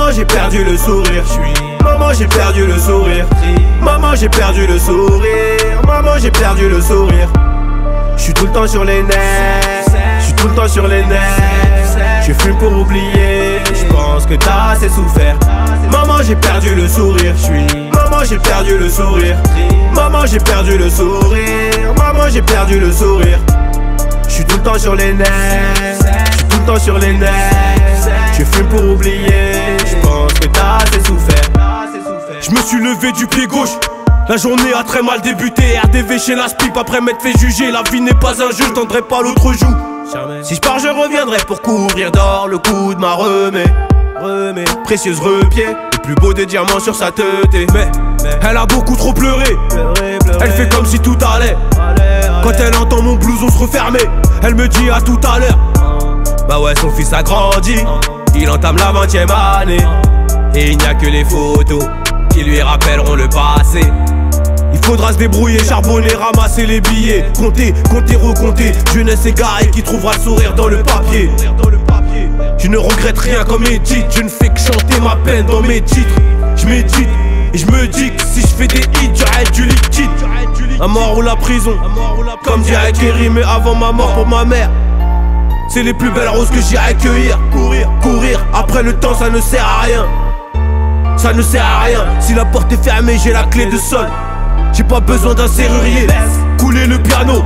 Maman j'ai perdu le sourire. Maman j'ai perdu le sourire. Maman j'ai perdu le sourire. Maman j'ai perdu le sourire. J'suis tout le temps sur les nerfs. J'suis tout le temps sur les nerfs. Je fume pour oublier. J'pense que t'as assez souffert. Maman j'ai perdu le sourire. Maman j'ai perdu le sourire. Maman j'ai perdu le sourire. Maman j'ai perdu le sourire. J'suis tout le temps sur les nerfs. J'suis tout le temps sur les nerfs. Je fume pour oublier. J'pense que t'as assez souffert. J'me suis levé du pied gauche. La journée a très mal débuté. RDV chez la Spip après m'être fait juger. La vie n'est pas un jeu, je tendrai pas l'autre joue. Si je pars je reviendrai pour courir d'or. Le coup de ma remet. Précieuse repied. Le plus beau des diamants sur sa tête. Mais elle a beaucoup trop pleuré. Elle fait comme si tout allait. Quand elle entend mon blouson se refermer, elle me dit à tout à l'heure. Bah ouais, son fils a grandi. Il entame la 20e année. Et il n'y a que les photos qui lui rappelleront le passé. Il faudra se débrouiller, charbonner, ramasser les billets. Compter, compter, recompter. Jeunesse égarée qui trouvera le sourire dans le papier. Je ne regrette rien comme mes titres. Je ne fais que chanter ma peine dans mes titres. Je médite et je me dis que si je fais des hits, j'arrête du liquide. La mort ou la prison, comme dirait Kerry, mais avant ma mort pour ma mère. C'est les plus belles roses que j'irai cueillir. Courir, après le temps ça ne sert à rien. Ça ne sert à rien, si la porte est fermée j'ai la clé de sol. J'ai pas besoin d'un serrurier. Couler le piano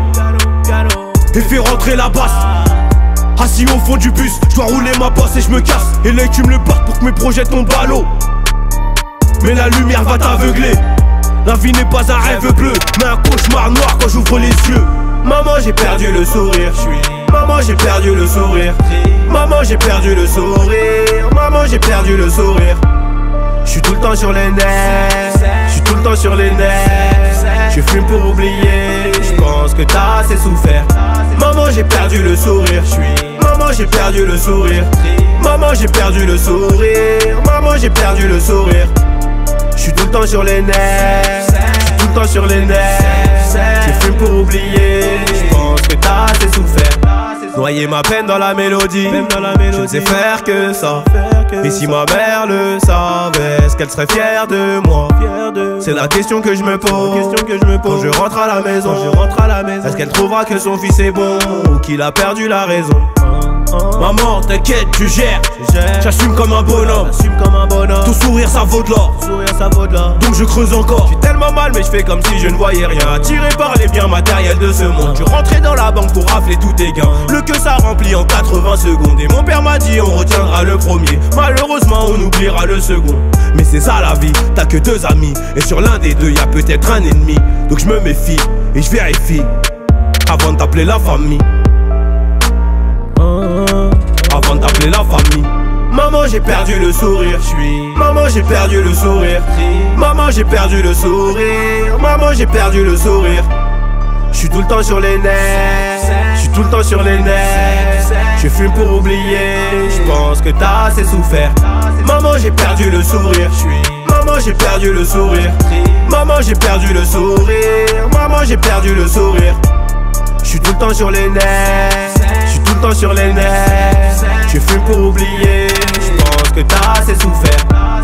et faire rentrer la basse. Assis au fond du bus, je dois rouler ma bosse et je me casse. Et là tu me le portes pour que mes projets tombent à l'eau. Mais la lumière va t'aveugler. La vie n'est pas un rêve bleu, mais un cauchemar noir quand j'ouvre les yeux. Maman j'ai perdu le sourire. Maman j'ai perdu le sourire. Maman j'ai perdu le sourire. Maman j'ai perdu le sourire. J'suis tout le temps sur les nerfs. J'suis tout le temps sur les nerfs. Je fume pour oublier. J'pense que t'as assez souffert. Maman j'ai perdu le sourire. Maman j'ai perdu le sourire. Maman j'ai perdu le sourire. Maman j'ai perdu le sourire. J'suis tout le temps sur les nerfs. J'suis tout le temps sur les nerfs. Je fume pour oublier. J'pense que t'as assez souffert. Noyer ma peine dans la mélodie. Je ne sais faire que ça. Et si ma mère le savait, est-ce qu'elle serait fière de moi? C'est la question que je me pose. Quand je rentre à la maison, est-ce qu'elle trouvera que son fils est bon ou qu'il a perdu la raison? Maman, t'inquiète, tu gères. J'assume comme un bonhomme. Ton sourire ça vaut de l'or. Donc je creuse encore. J'ai tellement mal mais je fais comme si je ne voyais rien. Attiré par les biens matériels de ce monde. Je rentrais dans la banque pour rafler tous tes gains. Le que ça remplit en 80 secondes. Et mon père m'a dit on retiendra le premier. Malheureusement on oubliera le second. Mais c'est ça la vie, t'as que deux amis. Et sur l'un des deux y'a peut-être un ennemi. Donc je me méfie et je vérifie avant de t'appeler la famille. Avant de t'appeler la famille. Maman j'ai perdu le sourire. Maman j'ai perdu le sourire. Maman j'ai perdu le sourire. Maman j'ai perdu le sourire. J'suis tout le temps sur les nerfs. J'suis tout le temps sur les nerfs. Je fume pour oublier. J'pense que t'as assez souffert. Maman j'ai perdu le sourire. Maman j'ai perdu le sourire. Maman j'ai perdu le sourire. Maman j'ai perdu le sourire. J'suis tout le temps sur les nerfs. J'suis tout le temps sur les nerfs. Je fume pour oublier. J'pense que t'as assez souffert.